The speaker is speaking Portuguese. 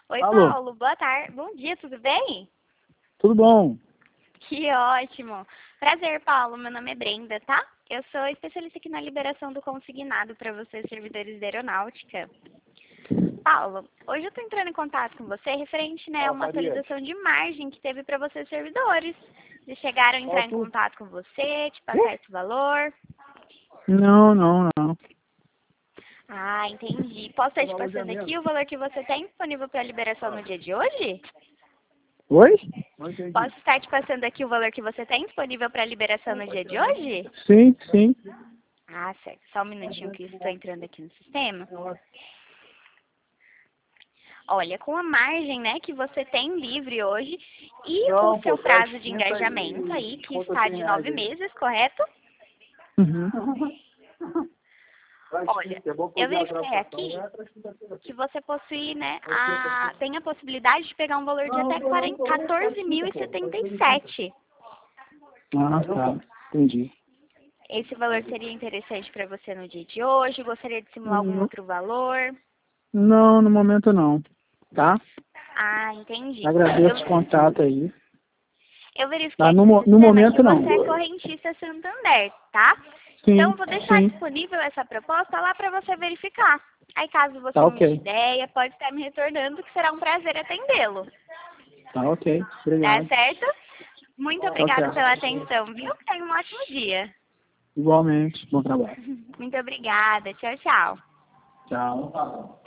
Oi, Alô? Paulo, boa tarde. Bom dia, tudo bem? Tudo bom? Que ótimo. Prazer, Paulo. Meu nome é Brenda, tá? Eu sou especialista aqui na liberação do consignado para vocês, servidores da aeronáutica. Paulo, hoje eu tô entrando em contato com você referente, né, a uma atualização de margem que teve para vocês, servidores. Eles chegaram a entrar em contato com você, te passar esse valor. Não. Ah, entendi. Posso estar te passando aqui o valor que você tem disponível para liberação no dia de hoje? Oi? Não entendi. Posso estar te passando aqui o valor que você tem disponível para liberação no dia de hoje? Sim. Ah, certo. Só um minutinho que eu estou entrando aqui no sistema. Olha, com a margem, né, que você tem livre hoje e com o seu prazo de engajamento aí, que está de 9 meses, correto? Uhum. Olha, eu verifiquei aqui que você possui, né, tem a possibilidade de pegar um valor de até 14.077. Ah, tá. Entendi. Esse valor seria interessante para você no dia de hoje? Gostaria de simular algum outro valor? Não, no momento não. Tá? Ah, entendi. Agradeço o contato aí. Eu verifiquei Ah, aqui no no sistema momento que não. você é correntista Santander, tá? Então, Sim, eu vou deixar sim. disponível essa proposta lá para você verificar. Aí, caso você Tá mude de ok. ideia, pode estar me retornando, que será um prazer atendê-lo. Tá ok. Tá Obrigado. certo? Muito Tá obrigada certo. pela atenção, viu? Tenha um ótimo dia. Igualmente. Bom trabalho. Muito obrigada. Tchau, tchau. Tchau.